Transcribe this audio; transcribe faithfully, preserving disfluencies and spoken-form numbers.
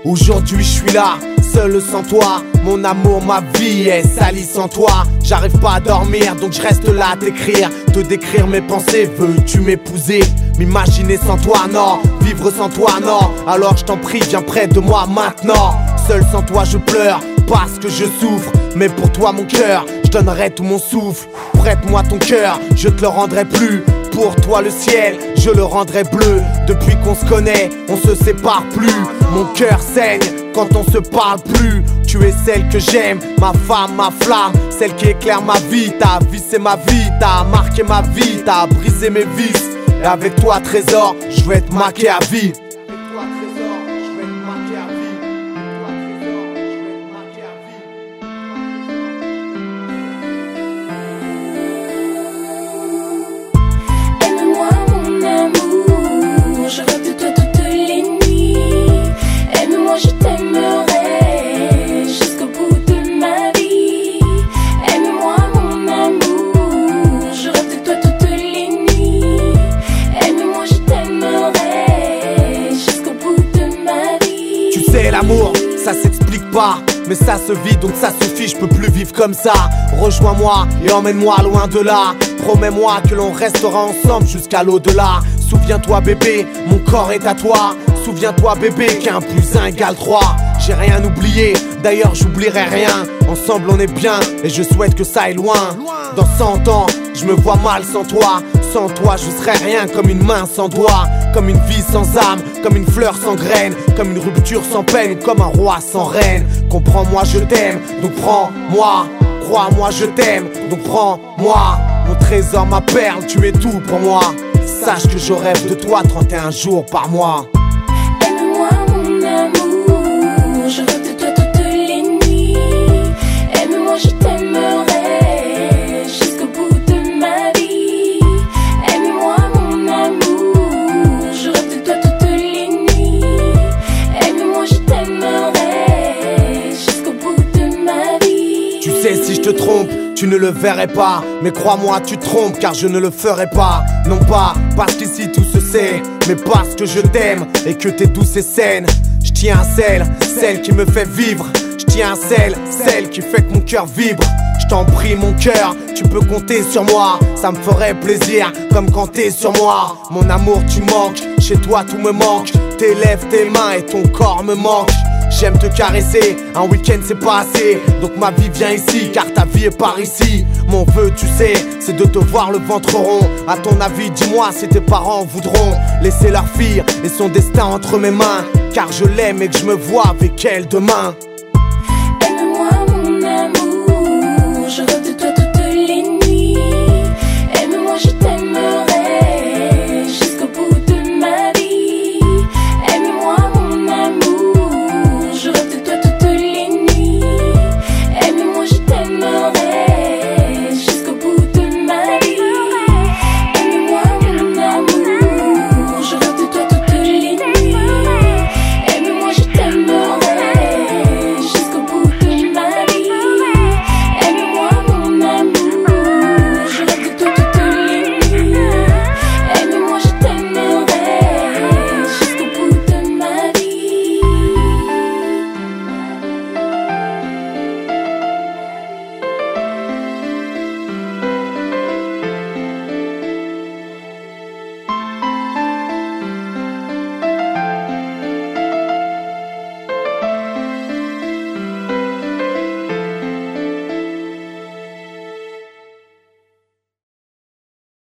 Aujourd'hui je suis là, seul sans toi. Mon amour, ma vie est salie sans toi. J'arrive pas à dormir, donc je reste là à t'écrire, te décrire mes pensées. Veux-tu m'épouser? M'imaginer sans toi, non. Vivre sans toi, non. Alors je t'en prie, viens près de moi maintenant. Seul sans toi je pleure, parce que je souffre. Mais pour toi mon cœur, je donnerai tout mon souffle. Prête-moi ton cœur, je te le rendrai plus. Pour toi le ciel, je le rendrai bleu. Depuis qu'on se connaît, on se sépare plus. Mon cœur saigne quand on se parle plus. Tu es celle que j'aime, ma femme, ma flamme, celle qui éclaire ma vie. Ta vie c'est ma vie, t'as marqué ma vie, t'as brisé mes vices. Et avec toi trésor, je vais te marquer à vie. Je rêve de toi toutes les nuits. Aime-moi, je t'aimerai jusqu'au bout de ma vie. Aime-moi, mon amour. Je rêve de toi toutes les nuits. Aime-moi, je t'aimerai jusqu'au bout de ma vie. Tu sais, l'amour, ça s'explique pas, mais ça se vit, donc ça suffit, je peux plus vivre comme ça. Rejoins-moi et emmène-moi loin de là. Promets-moi que l'on restera ensemble jusqu'à l'au-delà. Souviens-toi bébé, mon corps est à toi. Souviens-toi bébé, qu'un plus un égale trois. J'ai rien oublié, d'ailleurs j'oublierai rien. Ensemble on est bien, et je souhaite que ça aille loin. Dans cent ans, je me vois mal sans toi. Sans toi je serais rien, comme une main sans doigt. Comme une vie sans âme, comme une fleur sans graine. Comme une rupture sans peine, comme un roi sans reine. Comprends-moi je t'aime, donc prends-moi. Crois-moi je t'aime, donc prends-moi. Mon trésor, ma perle, tu es tout pour moi. Sache que je rêve de toi trente et un jours par mois. Aime-moi mon amour, je rêve de toi toutes les nuits. Aime-moi, je t'aimerai jusqu'au bout de ma vie. Aime-moi mon amour, je rêve de toi toutes les nuits. Aime-moi, je t'aimerai jusqu'au bout de ma vie. Tu sais si je te trompe, tu ne le verrais pas, mais crois-moi tu te trompes car je ne le ferai pas. Non pas parce qu'ici tout se sait, mais parce que je t'aime et que t'es douce et saine. Je tiens à celle, celle qui me fait vivre. Je tiens à celle, celle qui fait que mon cœur vibre. Je t'en prie mon cœur, tu peux compter sur moi. Ça me ferait plaisir comme quand t'es sur moi. Mon amour tu manques, chez toi tout me manque. Tes lèvres, tes mains et ton corps me manquent. J'aime te caresser, un week-end c'est pas assez. Donc ma vie vient ici, car ta vie est par ici. Mon vœu tu sais, c'est de te voir le ventre rond. À ton avis, dis-moi si tes parents voudront laisser leur fille et son destin entre mes mains. Car je l'aime et que je me vois avec elle demain.